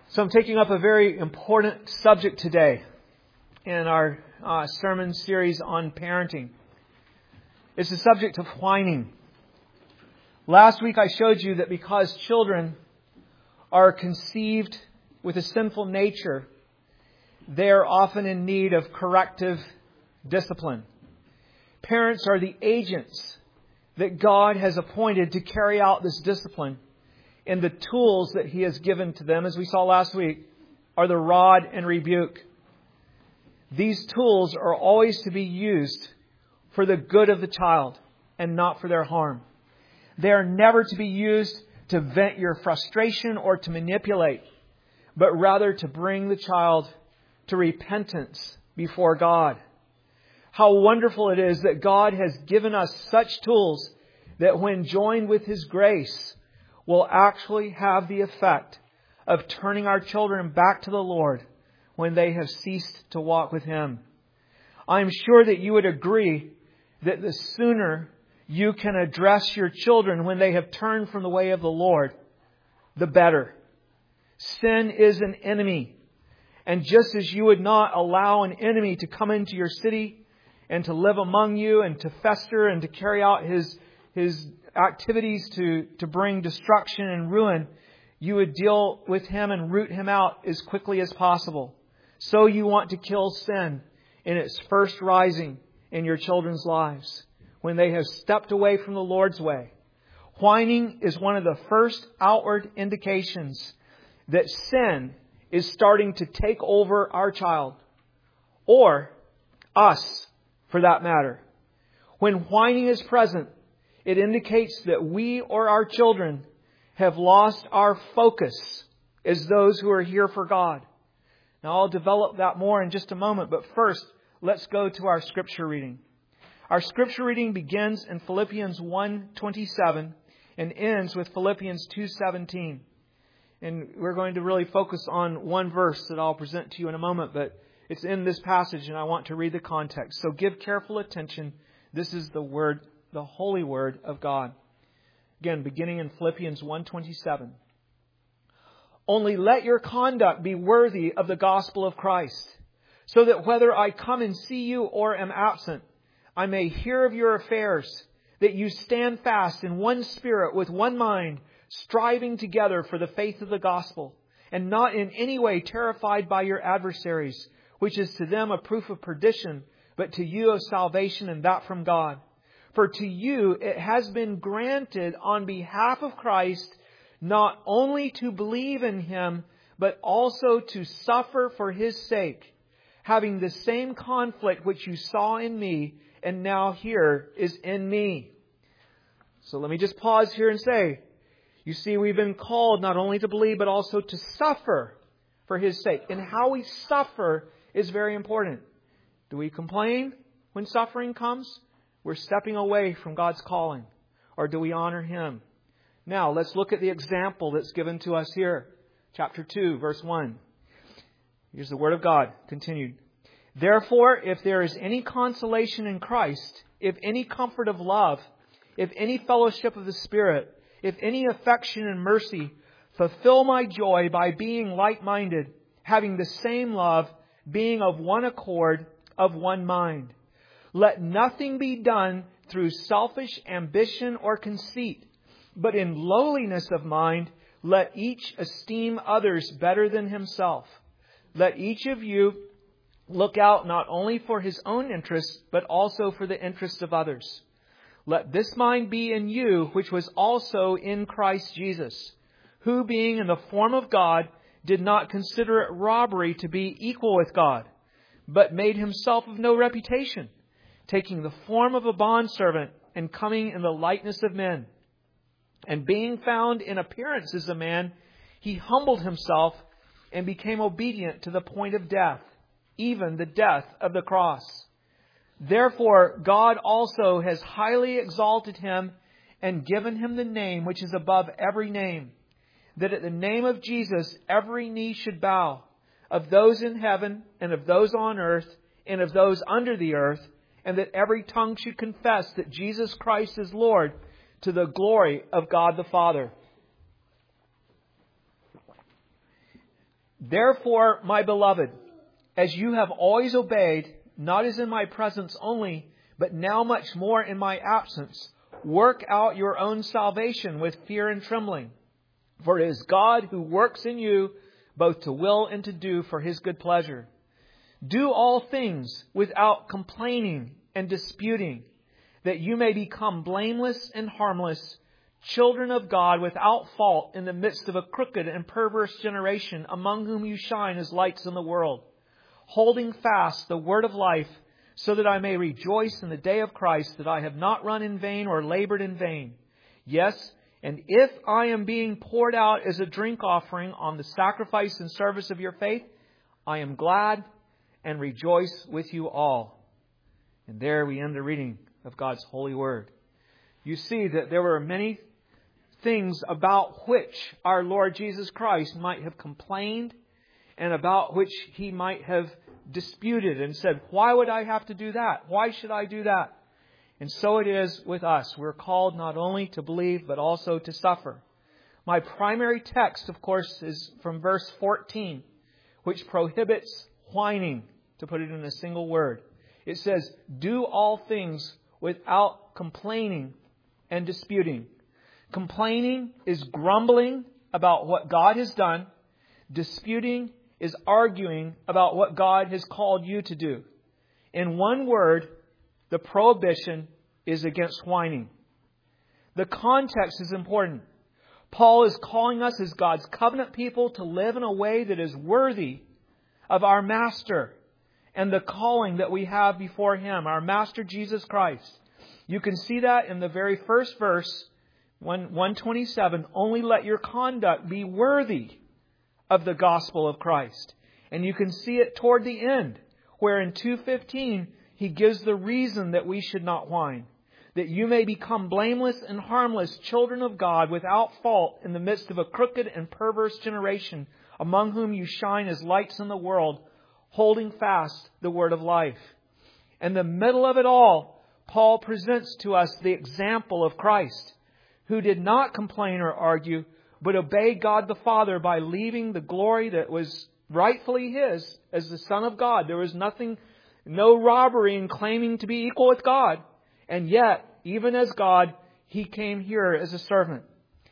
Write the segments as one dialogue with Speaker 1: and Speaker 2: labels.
Speaker 1: So I'm taking up a very important subject today in our sermon series on parenting. It's the subject of whining. Last week I showed you that because children are conceived with a sinful nature, they are often in need of corrective discipline. Parents are the agents that God has appointed to carry out this discipline. And the tools that He has given to them, as we saw last week, are the rod and rebuke. These tools are always to be used for the good of the child and not for their harm. They are never to be used to vent your frustration or to manipulate, but rather to bring the child to repentance before God. How wonderful it is that God has given us such tools that when joined with His grace, will actually have the effect of turning our children back to the Lord when they have ceased to walk with Him. I'm sure that you would agree that the sooner you can address your children when they have turned from the way of the Lord, the better. Sin is an enemy. And just as you would not allow an enemy to come into your city and to live among you and to fester and to carry out his activities to bring destruction and ruin, you would deal with him and root him out as quickly as possible. So you want to kill sin in its first rising in your children's lives, when they have stepped away from the Lord's way. Whining is one of the first outward indications that sin is starting to take over our child, or us, for that matter. When whining is present, it indicates that we or our children have lost our focus as those who are here for God. Now I'll develop that more in just a moment, but first let's go to our scripture reading. Our scripture reading begins in Philippians 1:27 and ends with Philippians 2:17. And we're going to really focus on one verse that I'll present to you in a moment, but it's in this passage and I want to read the context. So give careful attention. This is the word, the holy word of God. Again, beginning in Philippians 1:27. Only let your conduct be worthy of the gospel of Christ, so that whether I come and see you or am absent, I may hear of your affairs, that you stand fast in one spirit with one mind, striving together for the faith of the gospel, and not in any way terrified by your adversaries, which is to them a proof of perdition, but to you of salvation, and that from God. For to you it has been granted on behalf of Christ not only to believe in Him, but also to suffer for His sake, having the same conflict which you saw in me and now here is in me. So let me just pause here and say, you see, we've been called not only to believe, but also to suffer for His sake. And how we suffer is very important. Do we complain when suffering comes? We're stepping away from God's calling. Or do we honor Him? Now, let's look at the example that's given to us here. Chapter 2, verse 1. Here's the Word of God, continued. Therefore, if there is any consolation in Christ, if any comfort of love, if any fellowship of the Spirit, if any affection and mercy, fulfill my joy by being like-minded, having the same love, being of one accord, of one mind. Let nothing be done through selfish ambition or conceit, but in lowliness of mind, let each esteem others better than himself. Let each of you look out not only for his own interests, but also for the interests of others. Let this mind be in you, which was also in Christ Jesus, who being in the form of God, did not consider it robbery to be equal with God, but made Himself of no reputation, taking the form of a bondservant and coming in the likeness of men. And being found in appearance as a man, He humbled Himself and became obedient to the point of death, even the death of the cross. Therefore, God also has highly exalted Him and given Him the name which is above every name, that at the name of Jesus every knee should bow, of those in heaven and of those on earth and of those under the earth, and that every tongue should confess that Jesus Christ is Lord, to the glory of God the Father. Therefore, my beloved, as you have always obeyed, not as in my presence only, but now much more in my absence, work out your own salvation with fear and trembling. For it is God who works in you both to will and to do for His good pleasure. Do all things without complaining and disputing, that you may become blameless and harmless, children of God without fault in the midst of a crooked and perverse generation, among whom you shine as lights in the world, holding fast the word of life, so that I may rejoice in the day of Christ, that I have not run in vain or labored in vain. Yes, and if I am being poured out as a drink offering on the sacrifice and service of your faith, I am glad and rejoice with you all. And there we end the reading of God's holy word. You see that there were many things about which our Lord Jesus Christ might have complained and about which He might have disputed and said, why would I have to do that? Why should I do that? And so it is with us. We're called not only to believe, but also to suffer. My primary text, of course, is from verse 14, which prohibits whining, to put it in a single word. It says, do all things without complaining and disputing. Complaining is grumbling about what God has done. Disputing is arguing about what God has called you to do. In one word, the prohibition is against whining. The context is important. Paul is calling us as God's covenant people to live in a way that is worthy of our Master and the calling that we have before Him, our Master Jesus Christ. You can see that in the very first verse, 127, only let your conduct be worthy of the gospel of Christ. And you can see it toward the end, where in 2:15, he gives the reason that we should not whine. That you may become blameless and harmless, children of God, without fault in the midst of a crooked and perverse generation, among whom you shine as lights in the world, holding fast the word of life. In the middle of it all, Paul presents to us the example of Christ, who did not complain or argue, but obeyed God the Father by leaving the glory that was rightfully His as the Son of God. There was no robbery in claiming to be equal with God. And yet, even as God, He came here as a servant.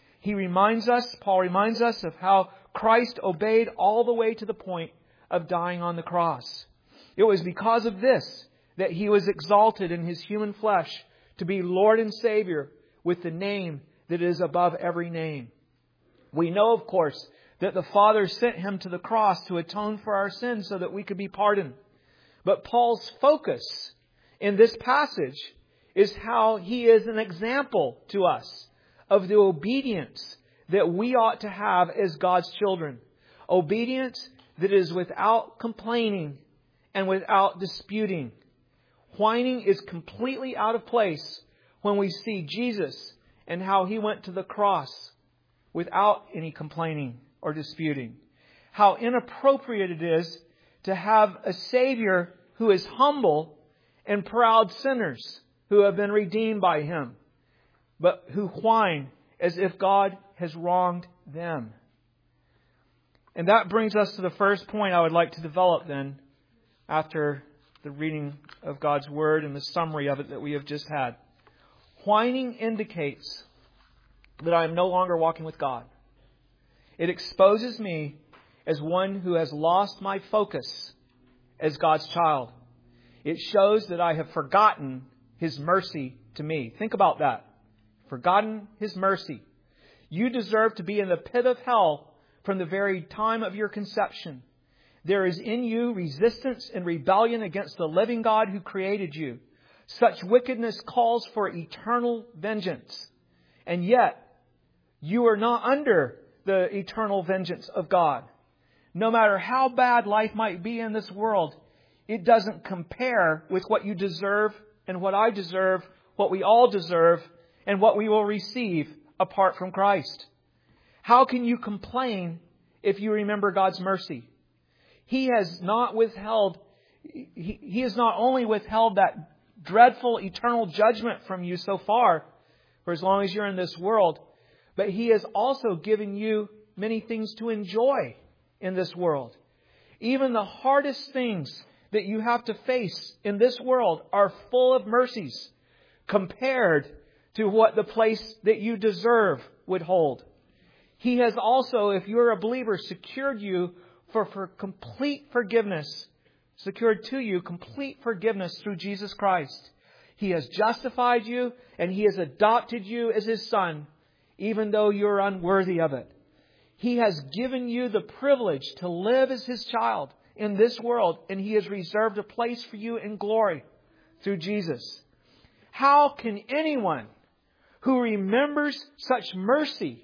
Speaker 1: Paul reminds us of how Christ obeyed all the way to the point of dying on the cross. It was because of this that He was exalted in His human flesh to be Lord and Savior with the name that is above every name. We know, of course, that the Father sent Him to the cross to atone for our sins so that we could be pardoned. But Paul's focus in this passage is how he is an example to us of the obedience that we ought to have as God's children. Obedience that is without complaining and without disputing. Whining is completely out of place when we see Jesus and how He went to the cross without any complaining or disputing. How inappropriate it is to have a Savior who is humble and proud sinners who have been redeemed by Him, but who whine as if God has wronged them. And that brings us to the first point I would like to develop then, after the reading of God's Word and the summary of it that we have just had. Whining indicates that I am no longer walking with God. It exposes me as one who has lost my focus as God's child. It shows that I have forgotten His mercy to me. Think about that. Forgotten His mercy. You deserve to be in the pit of hell from the very time of your conception. There is in you resistance and rebellion against the living God who created you. Such wickedness calls for eternal vengeance. And yet, you are not under the eternal vengeance of God. No matter how bad life might be in this world, it doesn't compare with what you deserve and what I deserve, what we all deserve, and what we will receive apart from Christ. How can you complain if you remember God's mercy? He has not only withheld that dreadful eternal judgment from you so far, for as long as you're in this world, but He has also given you many things to enjoy in this world. Even the hardest things that you have to face in this world are full of mercies compared to what the place that you deserve would hold. He has also, if you're a believer, secured you for complete forgiveness, secured to you complete forgiveness through Jesus Christ. He has justified you and He has adopted you as His son, even though you're unworthy of it. He has given you the privilege to live as His child in this world, and He has reserved a place for you in glory through Jesus. How can anyone who remembers such mercy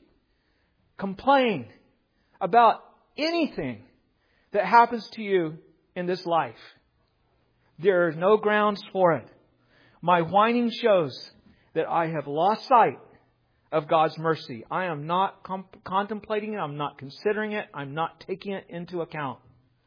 Speaker 1: complain about anything that happens to you in this life? There are no grounds for it. My whining shows that I have lost sight of God's mercy. I am not contemplating it. I'm not considering it. I'm not taking it into account.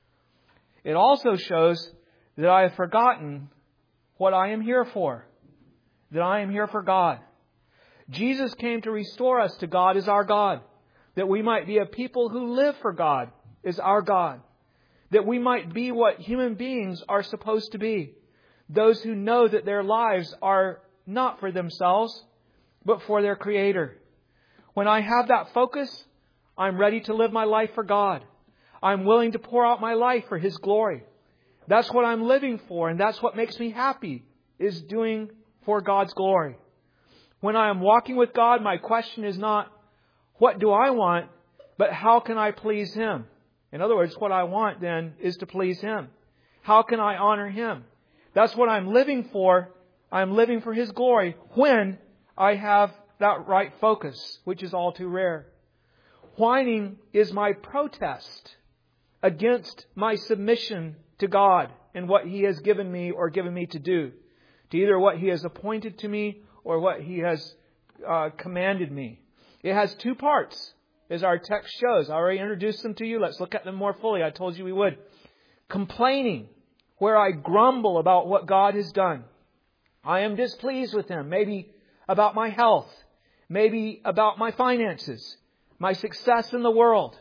Speaker 1: It also shows that I have forgotten what I am here for. That I am here for God. Jesus came to restore us to God as our God. That we might be a people who live for God as our God. That we might be what human beings are supposed to be. Those who know that their lives are not for themselves, but for their Creator. When I have that focus, I'm ready to live my life for God. I'm willing to pour out my life for His glory. That's what I'm living for, and that's what makes me happy, is doing for God's glory. When I am walking with God, my question is not, what do I want, but how can I please Him? In other words, what I want then is to please Him. How can I honor Him? That's what I'm living for. I'm living for His glory when I have that right focus, which is all too rare. Whining is my protest against my submission to God and what He has given me or given me to do. To either what He has appointed to me or what He has commanded me. It has two parts, as our text shows. I already introduced them to you. Let's look at them more fully. I told you we would. Complaining, where I grumble about what God has done. I am displeased with Him. Maybe about my health. Maybe about my finances. My success in the world.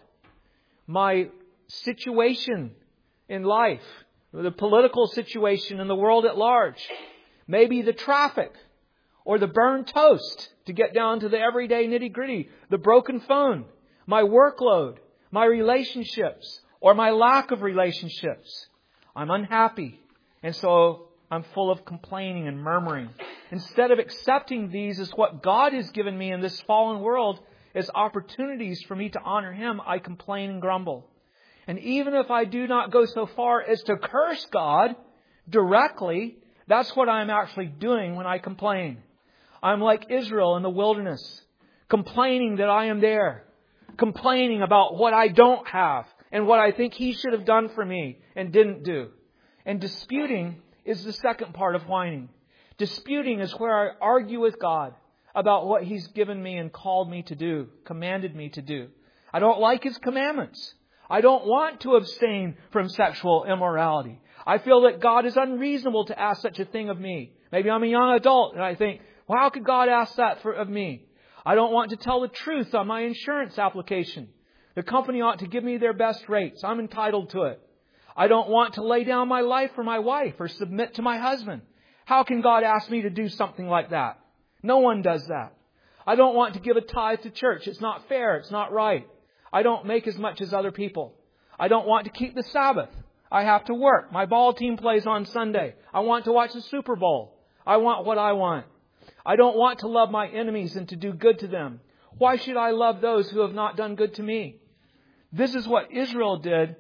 Speaker 1: My situation in life. The political situation in the world at large. Maybe the traffic. Or the burned toast, to get down to the everyday nitty-gritty. The broken phone. My workload. My relationships. Or my lack of relationships. I'm unhappy. And so I'm full of complaining and murmuring. Instead of accepting these as what God has given me in this fallen world as opportunities for me to honor Him, I complain and grumble. And even if I do not go so far as to curse God directly, that's what I'm actually doing when I complain. I'm like Israel in the wilderness, complaining that I am there, complaining about what I don't have and what I think He should have done for me and didn't do. And disputing is the second part of whining. Disputing is where I argue with God about what He's given me and called me to do, commanded me to do. I don't like His commandments. I don't want to abstain from sexual immorality. I feel that God is unreasonable to ask such a thing of me. Maybe I'm a young adult and I think, well, how could God ask that of me? I don't want to tell the truth on my insurance application. The company ought to give me their best rates. I'm entitled to it. I don't want to lay down my life for my wife or submit to my husband. How can God ask me to do something like that? No one does that. I don't want to give a tithe to church. It's not fair. It's not right. I don't make as much as other people. I don't want to keep the Sabbath. I have to work. My ball team plays on Sunday. I want to watch the Super Bowl. I want what I want. I don't want to love my enemies and to do good to them. Why should I love those who have not done good to me? This is what Israel did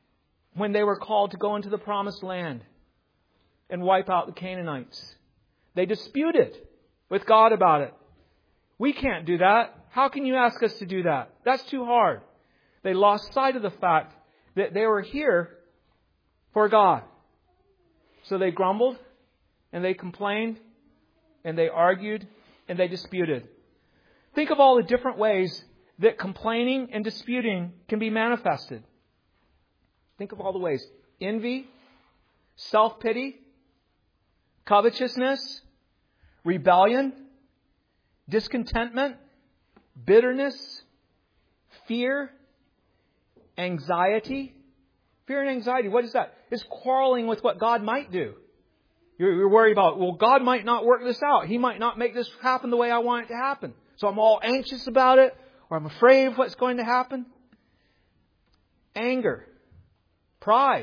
Speaker 1: when they were called to go into the promised land and wipe out the Canaanites. They disputed with God about it. We can't do that. How can you ask us to do that? That's too hard. They lost sight of the fact that they were here for God. So they grumbled and they complained and they argued and they disputed. Think of all the different ways that complaining and disputing can be manifested. Think of all the ways. Envy, self-pity, covetousness, rebellion, discontentment, bitterness, fear, Anxiety. Fear and anxiety, what is that? It's quarreling with what God might do. You're worried about, well, God might not work this out. He might not make this happen the way I want it to happen. So I'm all anxious about it, or I'm afraid of what's going to happen. Anger. Pride.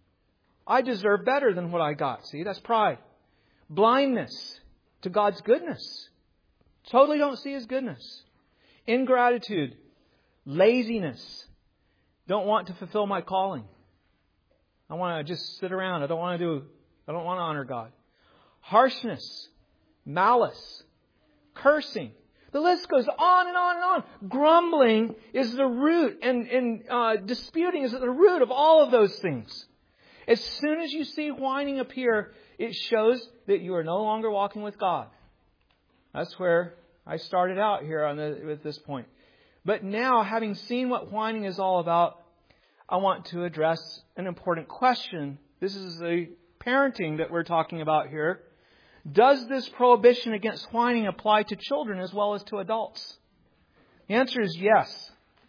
Speaker 1: I deserve better than what I got. See, that's pride. Blindness to God's goodness. Totally don't see His goodness. Ingratitude. Laziness. Don't want to fulfill my calling. I want to just sit around. I don't want to honor God. Harshness. Malice. Cursing. The list goes on and on and on. Grumbling is the root, and disputing is at the root of all of those things. As soon as you see whining appear, it shows that you are no longer walking with God. That's where I started out here at this point. But now, having seen what whining is all about, I want to address an important question. This is the parenting that we're talking about here. Does this prohibition against whining apply to children as well as to adults? The answer is yes.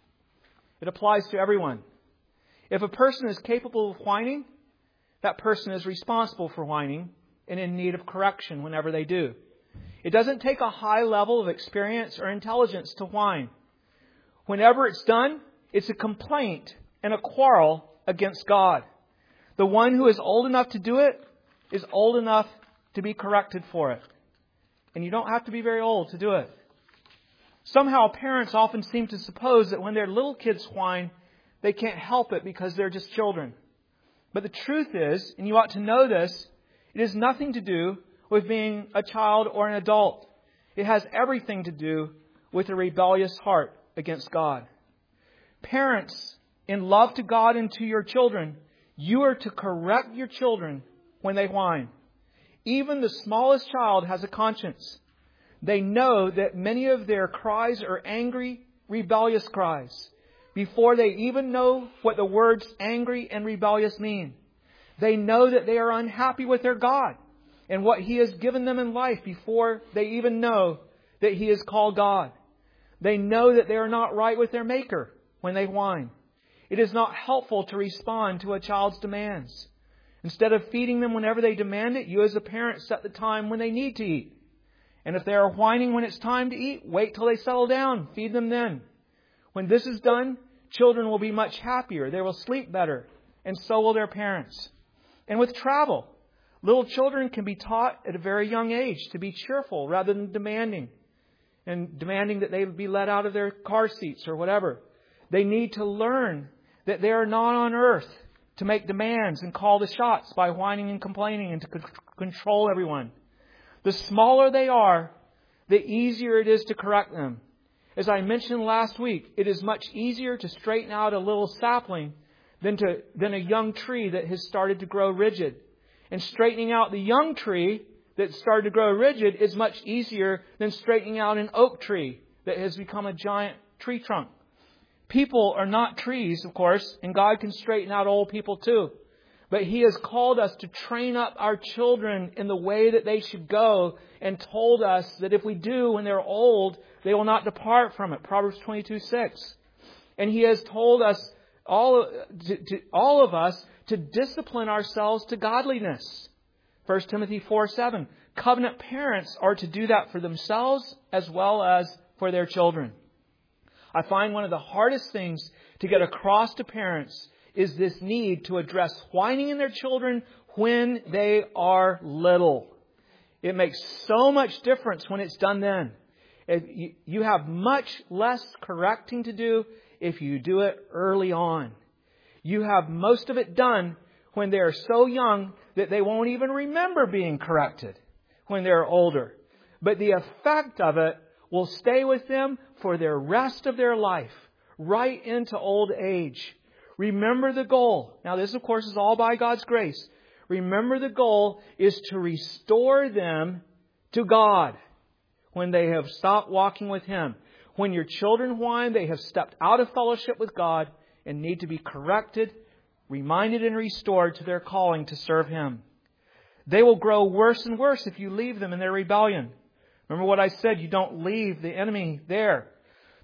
Speaker 1: It applies to everyone. If a person is capable of whining, that person is responsible for whining and in need of correction whenever they do. It doesn't take a high level of experience or intelligence to whine. Whenever it's done, it's a complaint and a quarrel against God. The one who is old enough to do it is old enough to be corrected for it. And you don't have to be very old to do it. Somehow parents often seem to suppose that when their little kids whine, they can't help it because they're just children. But the truth is, and you ought to know this, it has nothing to do with being a child or an adult. It has everything to do with a rebellious heart against God. Parents, in love to God and to your children, you are to correct your children when they whine. Even the smallest child has a conscience. They know that many of their cries are angry, rebellious cries. Before they even know what the words angry and rebellious mean. They know that they are unhappy with their God and what He has given them in life before they even know that He is called God. They know that they are not right with their Maker when they whine. It is not helpful to respond to a child's demands. Instead of feeding them whenever they demand it, you as a parent set the time when they need to eat. And if they are whining when it's time to eat, wait till they settle down. Feed them then. When this is done, children will be much happier. They will sleep better. And so will their parents. And with travel, little children can be taught at a very young age to be cheerful rather than demanding. And demanding that they be let out of their car seats or whatever. They need to learn that they are not on earth to make demands and call the shots by whining and complaining and to control everyone. The smaller they are, the easier it is to correct them. As I mentioned last week, it is much easier to straighten out a little sapling than a young tree that has started to grow rigid. And straightening out the young tree that started to grow rigid is much easier than straightening out an oak tree that has become a giant tree trunk. People are not trees, of course, and God can straighten out old people too. But He has called us to train up our children in the way that they should go and told us that if we do when they're old, they will not depart from it. Proverbs 22:6. And He has told us, all of us, to discipline ourselves to godliness. 1 Timothy 4:7. Covenant parents are to do that for themselves as well as for their children. I find one of the hardest things to get across to parents is this need to address whining in their children when they are little. It makes so much difference when it's done then. You have much less correcting to do if you do it early on. You have most of it done when they are so young that they won't even remember being corrected when they're older. But the effect of it will stay with them for the rest of their life, right into old age. Remember the goal. Now this, of course, is all by God's grace. Remember the goal is to restore them to God when they have stopped walking with Him. When your children whine, they have stepped out of fellowship with God and need to be corrected, reminded and restored to their calling to serve Him. They will grow worse and worse if you leave them in their rebellion. Remember what I said, you don't leave the enemy there.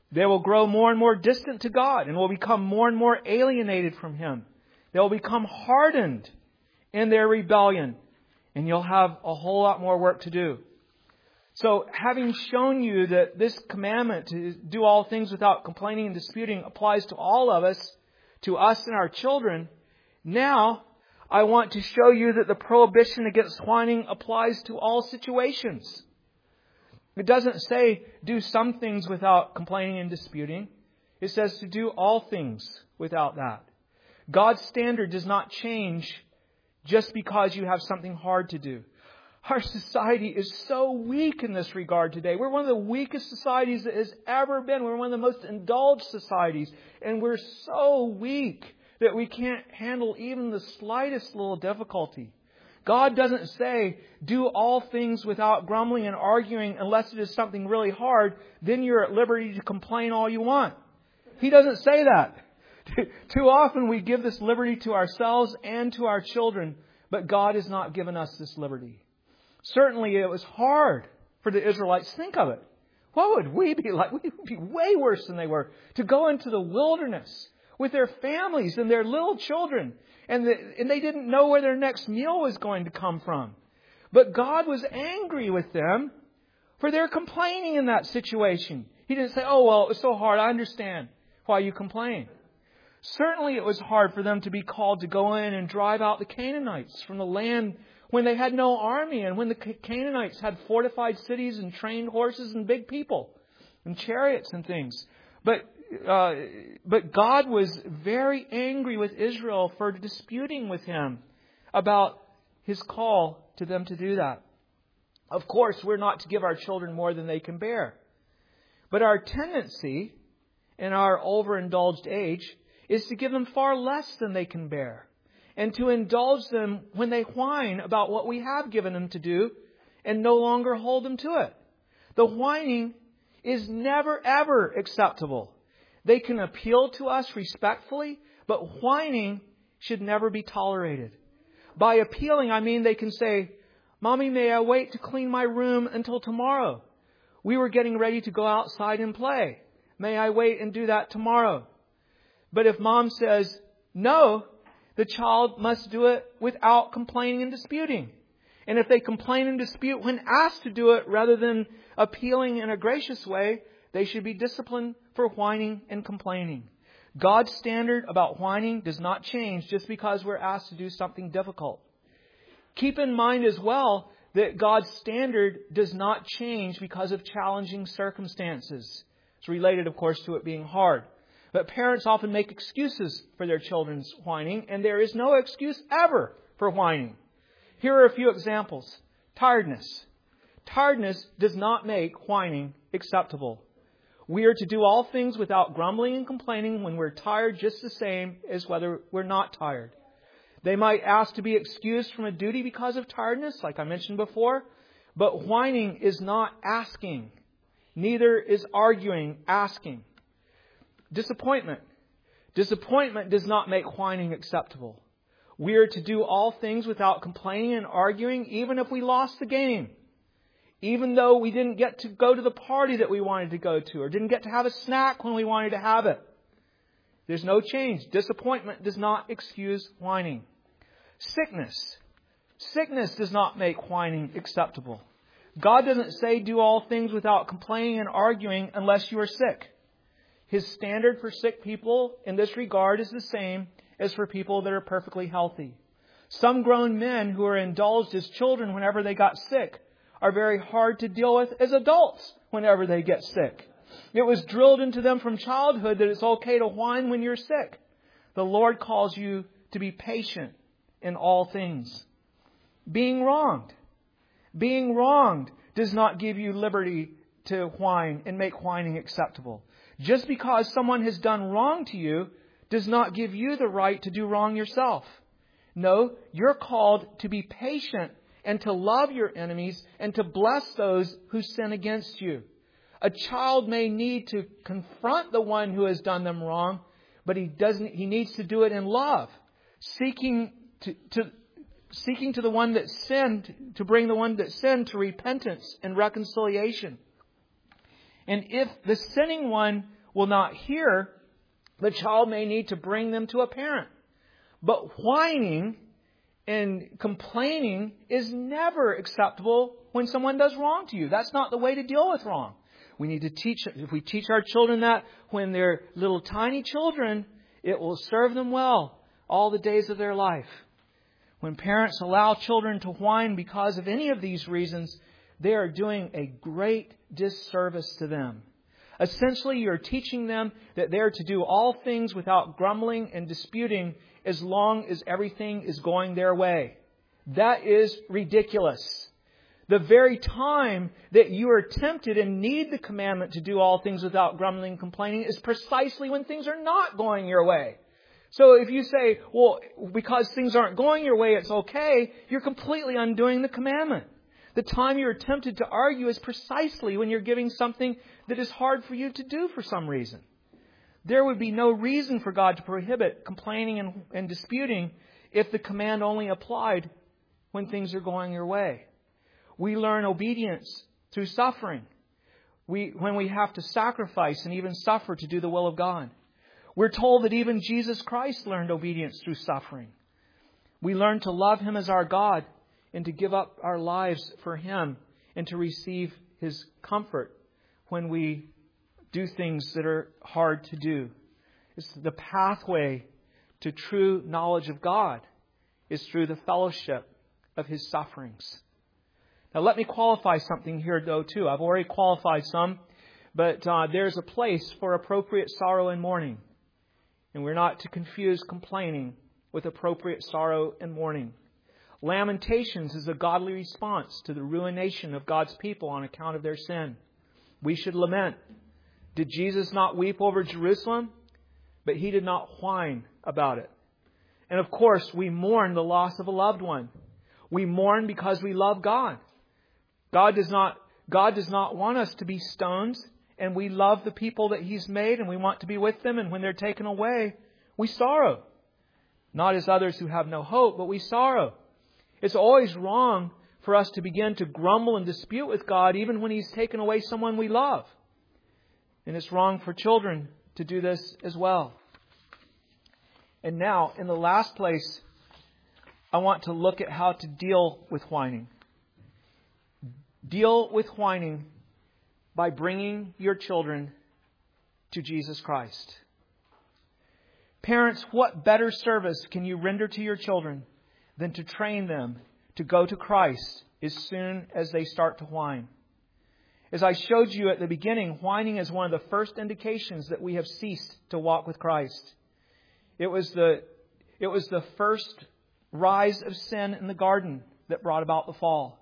Speaker 1: They will grow more and more distant to God and will become more and more alienated from Him. They will become hardened in their rebellion, and you'll have a whole lot more work to do. So, having shown you that this commandment to do all things without complaining and disputing applies to all of us, to us and our children, now I want to show you that the prohibition against whining applies to all situations. It doesn't say do some things without complaining and disputing. It says to do all things without that. God's standard does not change just because you have something hard to do. Our society is so weak in this regard today. We're one of the weakest societies that has ever been. We're one of the most indulged societies. And we're so weak that we can't handle even the slightest little difficulty. God doesn't say, do all things without grumbling and arguing unless it is something really hard. Then you're at liberty to complain all you want. He doesn't say that. Too often we give this liberty to ourselves and to our children, but God has not given us this liberty. Certainly it was hard for the Israelites. Think of it. What would we be like? We would be way worse than they were. To go into the wilderness with their families and their little children. And they didn't know where their next meal was going to come from. But God was angry with them for their complaining in that situation. He didn't say, oh, well, it was so hard. I understand why you complain. Certainly it was hard for them to be called to go in and drive out the Canaanites from the land when they had no army and when the Canaanites had fortified cities and trained horses and big people and chariots and things. But God was very angry with Israel for disputing with Him about His call to them to do that. Of course, we're not to give our children more than they can bear. But our tendency in our overindulged age is to give them far less than they can bear, and to indulge them when they whine about what we have given them to do and no longer hold them to it. The whining is never, ever acceptable. They can appeal to us respectfully, but whining should never be tolerated. By appealing, I mean they can say, Mommy, may I wait to clean my room until tomorrow? We were getting ready to go outside and play. May I wait and do that tomorrow? But if Mom says no, the child must do it without complaining and disputing. And if they complain and dispute when asked to do it rather than appealing in a gracious way, they should be disciplined for whining and complaining. God's standard about whining does not change just because we're asked to do something difficult. Keep in mind as well that God's standard does not change because of challenging circumstances. It's related, of course, to it being hard. But parents often make excuses for their children's whining, and there is no excuse ever for whining. Here are a few examples. Tiredness. Tiredness does not make whining acceptable. We are to do all things without grumbling and complaining when we're tired, just the same as whether we're not tired. They might ask to be excused from a duty because of tiredness, like I mentioned before, but whining is not asking. Neither is arguing asking. Disappointment. Disappointment does not make whining acceptable. We are to do all things without complaining and arguing, even if we lost the game. Even though we didn't get to go to the party that we wanted to go to, or didn't get to have a snack when we wanted to have it. There's no change. Disappointment does not excuse whining. Sickness. Sickness does not make whining acceptable. God doesn't say do all things without complaining and arguing unless you are sick. His standard for sick people in this regard is the same as for people that are perfectly healthy. Some grown men who are indulged as children whenever they got sick are very hard to deal with as adults whenever they get sick. It was drilled into them from childhood that it's okay to whine when you're sick. The Lord calls you to be patient in all things. Being wronged. Being wronged does not give you liberty to whine and make whining acceptable. Just because someone has done wrong to you does not give you the right to do wrong yourself. No, you're called to be patient and to love your enemies and to bless those who sin against you. A child may need to confront the one who has done them wrong, but he needs to do it in love, seeking to the one that sinned, to bring the one that sinned to repentance and reconciliation. And if the sinning one will not hear, the child may need to bring them to a parent. But whining and complaining is never acceptable when someone does wrong to you. That's not the way to deal with wrong. We need to teach, if we teach our children that when they're little tiny children, it will serve them well all the days of their life. When parents allow children to whine because of any of these reasons, they are doing a great disservice to them. Essentially, you're teaching them that they're to do all things without grumbling and disputing as long as everything is going their way. That is ridiculous. The very time that you are tempted and need the commandment to do all things without grumbling and complaining is precisely when things are not going your way. So if you say, well, because things aren't going your way, it's okay, you're completely undoing the commandment. The time you're tempted to argue is precisely when you're giving something that is hard for you to do for some reason. There would be no reason for God to prohibit complaining and disputing if the command only applied when things are going your way. We learn obedience through suffering. When we have to sacrifice and even suffer to do the will of God. We're told that even Jesus Christ learned obedience through suffering. We learn to love Him as our God and to give up our lives for Him and to receive His comfort when we do things that are hard to do. It's the pathway to true knowledge of God is through the fellowship of His sufferings. Now let me qualify something here though too. I've already qualified some, but there's a place for appropriate sorrow and mourning. And we're not to confuse complaining with appropriate sorrow and mourning. Lamentations is a godly response to the ruination of God's people on account of their sin. We should lament. Did Jesus not weep over Jerusalem? But He did not whine about it. And of course, we mourn the loss of a loved one. We mourn because we love God. God does not want us to be stones, and we love the people that He's made, and we want to be with them, and when they're taken away, we sorrow. Not as others who have no hope, but we sorrow. It's always wrong for us to begin to grumble and dispute with God even when He's taken away someone we love. And it's wrong for children to do this as well. And now, in the last place, I want to look at how to deal with whining. Deal with whining by bringing your children to Jesus Christ. Parents, what better service can you render to your children than to train them to go to Christ as soon as they start to whine? As I showed you at the beginning, whining is one of the first indications that we have ceased to walk with Christ. It was the first rise of sin in the garden that brought about the fall.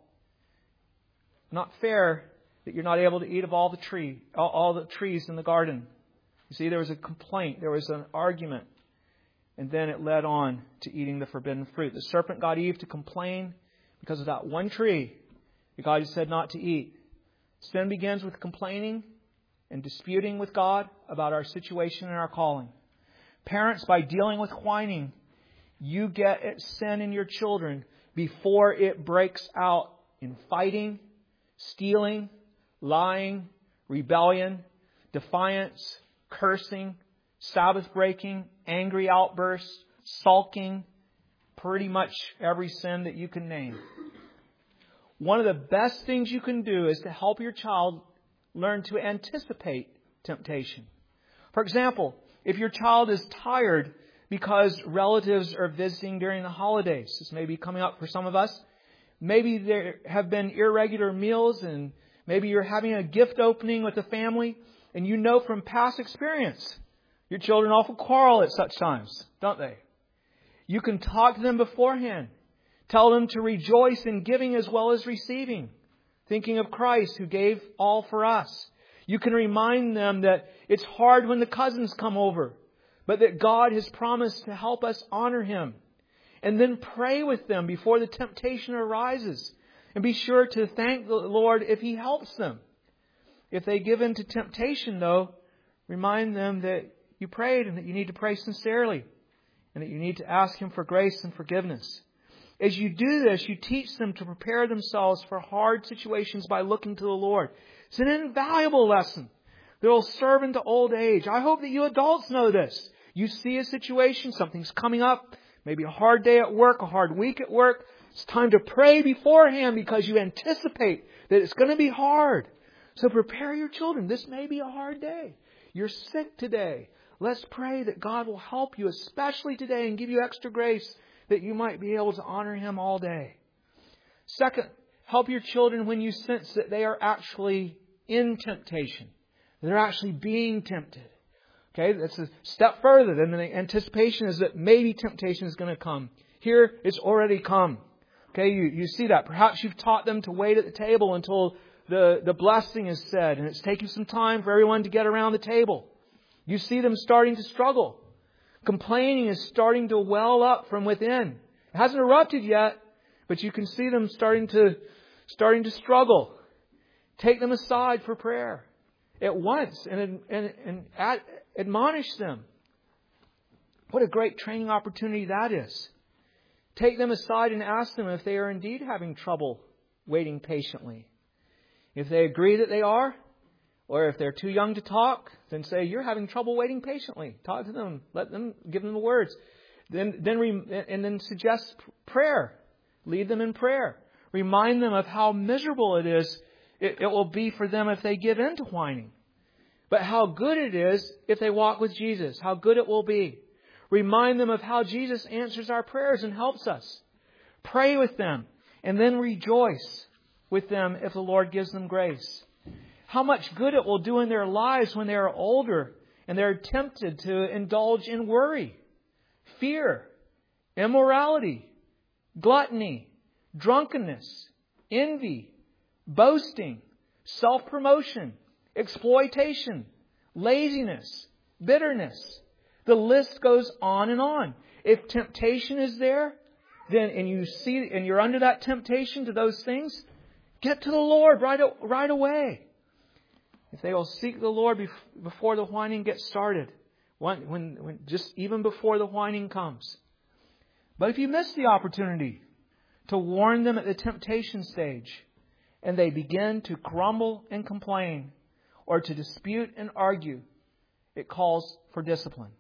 Speaker 1: Not fair that you're not able to eat of all the trees in the garden. You see, there was a complaint, there was an argument, and then it led on to eating the forbidden fruit. The serpent got Eve to complain because of that one tree that God had said not to eat. Sin begins with complaining and disputing with God about our situation and our calling. Parents, by dealing with whining, you get at sin in your children before it breaks out in fighting, stealing, lying, rebellion, defiance, cursing, Sabbath breaking, angry outbursts, sulking, pretty much every sin that you can name. One of the best things you can do is to help your child learn to anticipate temptation. For example, if your child is tired because relatives are visiting during the holidays, this may be coming up for some of us. Maybe there have been irregular meals and maybe you're having a gift opening with the family and you know from past experience, your children often quarrel at such times, don't they? You can talk to them beforehand. Tell them to rejoice in giving as well as receiving, thinking of Christ who gave all for us. You can remind them that it's hard when the cousins come over, but that God has promised to help us honor Him. And then pray with them before the temptation arises. And be sure to thank the Lord if He helps them. If they give in to temptation, though, remind them that you prayed and that you need to pray sincerely. And that you need to ask Him for grace and forgiveness. As you do this, you teach them to prepare themselves for hard situations by looking to the Lord. It's an invaluable lesson. that will serve into old age. I hope that you adults know this. You see a situation, something's coming up, maybe a hard day at work, a hard week at work. It's time to pray beforehand because you anticipate that it's going to be hard. So prepare your children. This may be a hard day. You're sick today. Let's pray that God will help you, especially today, and give you extra grace that you might be able to honor Him all day. Second, help your children when you sense that they are actually in temptation. They're actually being tempted. Okay, that's a step further than the anticipation is that maybe temptation is going to come. Here, it's already come. Okay, you see that. Perhaps you've taught them to wait at the table until the blessing is said, and it's taking some time for everyone to get around the table. You see them starting to struggle. Complaining is starting to well up from within. It hasn't erupted yet, but you can see them starting to struggle. Take them aside for prayer at once and admonish them. What a great training opportunity that is. Take them aside and ask them if they are indeed having trouble waiting patiently. If they agree that they are, or if they're too young to talk, then say, you're having trouble waiting patiently. Talk to them. Give them the words. Then suggest prayer. Lead them in prayer. Remind them of how miserable it is. It will be for them if they give in to whining. But how good it is if they walk with Jesus. How good it will be. Remind them of how Jesus answers our prayers and helps us. Pray with them and then rejoice with them if the Lord gives them grace. How much good it will do in their lives when they are older and they're tempted to indulge in worry, fear, immorality, gluttony, drunkenness, envy, boasting, self-promotion, exploitation, laziness, bitterness. The list goes on and on. If temptation is there, then and you're under that temptation to those things, get to the Lord right away. If they will seek the Lord before the whining gets started, when just even before the whining comes. But if you miss the opportunity to warn them at the temptation stage, and they begin to grumble and complain, or to dispute and argue, it calls for discipline.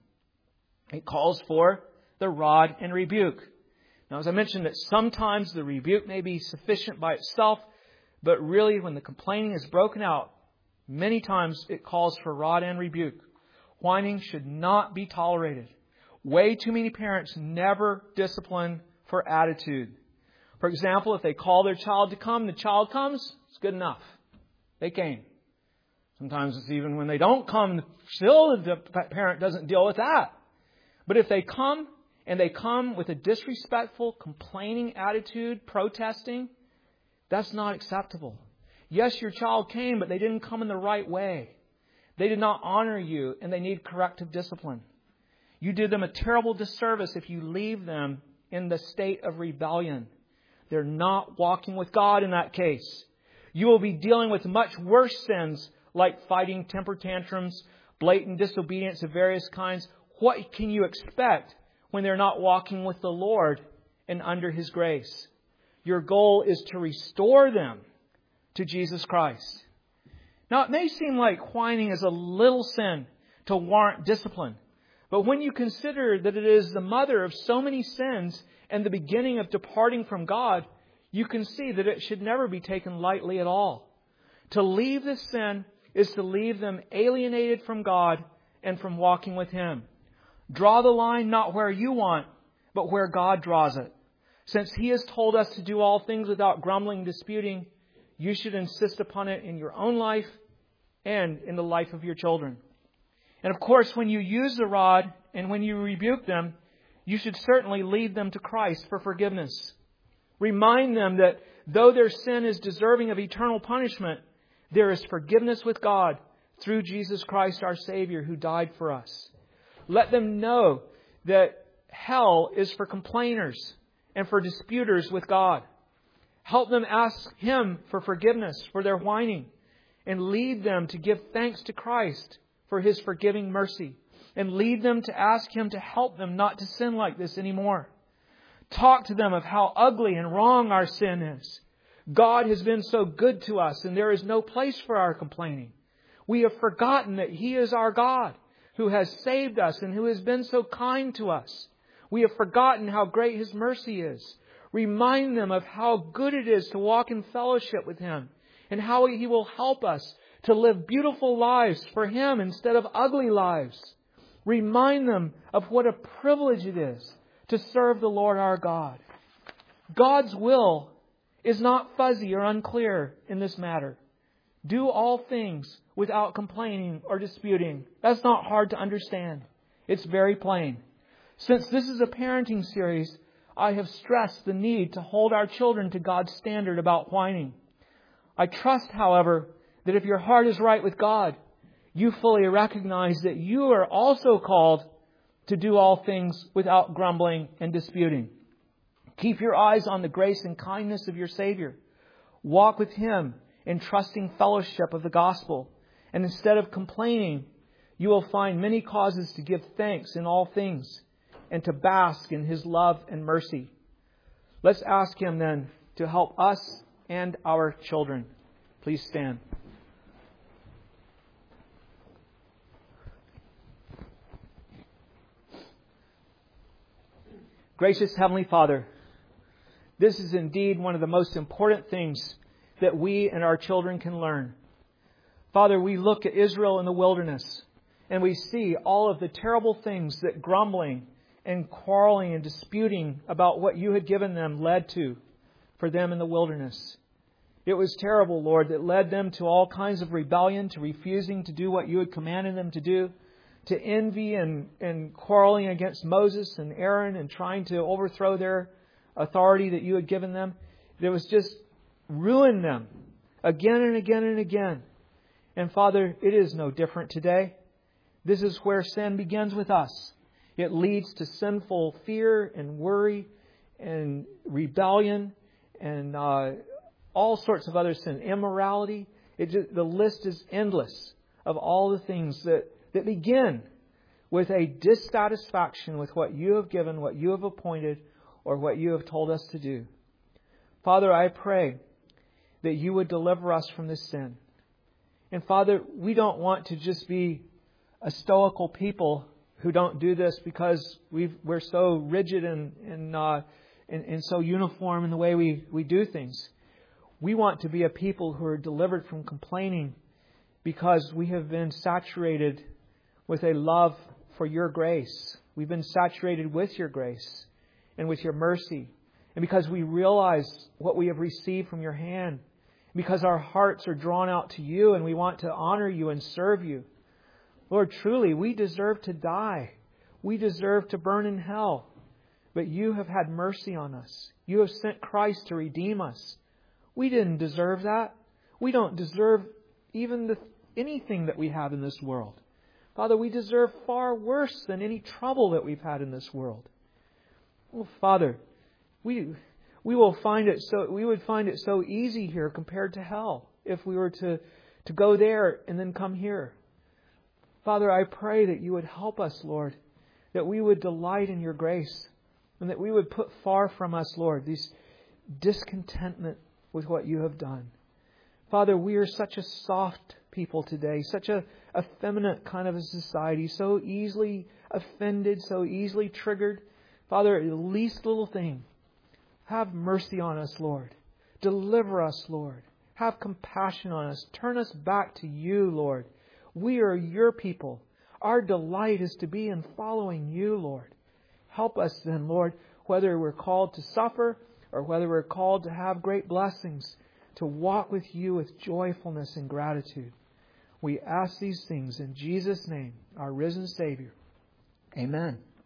Speaker 1: It calls for the rod and rebuke. Now, as I mentioned, that sometimes the rebuke may be sufficient by itself, but really when the complaining is broken out, many times it calls for rod and rebuke. Whining should not be tolerated. Way too many parents never discipline for attitude. For example, if they call their child to come, the child comes, it's good enough. They came. Sometimes it's even when they don't come, still the parent doesn't deal with that. But if they come, and they come with a disrespectful, complaining attitude, protesting, that's not acceptable. Yes, your child came, but they didn't come in the right way. They did not honor you, and they need corrective discipline. You did them a terrible disservice if you leave them in the state of rebellion. They're not walking with God in that case. You will be dealing with much worse sins like fighting temper tantrums, blatant disobedience of various kinds. What can you expect when they're not walking with the Lord and under His grace? Your goal is to restore them to Jesus Christ. Now, it may seem like whining is a little sin to warrant discipline. But when you consider that it is the mother of so many sins and the beginning of departing from God, you can see that it should never be taken lightly at all. To leave this sin is to leave them alienated from God and from walking with Him. Draw the line not where you want, but where God draws it. Since He has told us to do all things without grumbling, disputing, you should insist upon it in your own life and in the life of your children. And of course, when you use the rod and when you rebuke them, you should certainly lead them to Christ for forgiveness. Remind them that though their sin is deserving of eternal punishment, there is forgiveness with God through Jesus Christ our Savior who died for us. Let them know that hell is for complainers and for disputers with God. Help them ask Him for forgiveness for their whining and lead them to give thanks to Christ for His forgiving mercy and lead them to ask Him to help them not to sin like this anymore. Talk to them of how ugly and wrong our sin is. God has been so good to us and there is no place for our complaining. We have forgotten that He is our God, who has saved us and who has been so kind to us. We have forgotten how great His mercy is. Remind them of how good it is to walk in fellowship with Him and how He will help us to live beautiful lives for Him instead of ugly lives. Remind them of what a privilege it is to serve the Lord our God. God's will is not fuzzy or unclear in this matter. Do all things without complaining or disputing. That's not hard to understand. It's very plain. Since this is a parenting series, I have stressed the need to hold our children to God's standard about whining. I trust, however, that if your heart is right with God, you fully recognize that you are also called to do all things without grumbling and disputing. Keep your eyes on the grace and kindness of your Savior. Walk with Him in trusting fellowship of the gospel. And instead of complaining, you will find many causes to give thanks in all things and to bask in His love and mercy. Let's ask Him then to help us and our children. Please stand. Gracious Heavenly Father, this is indeed one of the most important things that we and our children can learn. Father, we look at Israel in the wilderness and we see all of the terrible things that grumbling and quarreling and disputing about what You had given them led to for them in the wilderness. It was terrible, Lord, that led them to all kinds of rebellion, to refusing to do what You had commanded them to do, to envy and quarreling against Moses and Aaron and trying to overthrow their authority that You had given them. It was just ruin them again and again and again. And Father, it is no different today. This is where sin begins with us. It leads to sinful fear and worry and rebellion and all sorts of other sin, immorality. The list is endless of all the things that begin with a dissatisfaction with what You have given, what You have appointed, or what You have told us to do. Father, I pray that You would deliver us from this sin. And Father, we don't want to just be a stoical people who don't do this because we're so rigid and so uniform in the way we do things. We want to be a people who are delivered from complaining because we have been saturated with a love for Your grace. We've been saturated with Your grace and with Your mercy. And because we realize what we have received from Your hand. Because our hearts are drawn out to You and we want to honor You and serve You. Lord, truly, we deserve to die. We deserve to burn in hell. But You have had mercy on us. You have sent Christ to redeem us. We didn't deserve that. We don't deserve even anything that we have in this world. Father, we deserve far worse than any trouble that we've had in this world. Oh, Father, we would find it so easy here compared to hell if we were to go there and then come here. Father, I pray that You would help us, Lord, that we would delight in Your grace and that we would put far from us, Lord, this discontentment with what You have done. Father, we are such a soft people today, such a effeminate kind of a society, so easily offended, so easily triggered. Father, the least little thing, have mercy on us, Lord. Deliver us, Lord. Have compassion on us. Turn us back to You, Lord. We are Your people. Our delight is to be in following You, Lord. Help us then, Lord, whether we're called to suffer or whether we're called to have great blessings, to walk with You with joyfulness and gratitude. We ask these things in Jesus' name, our risen Savior. Amen.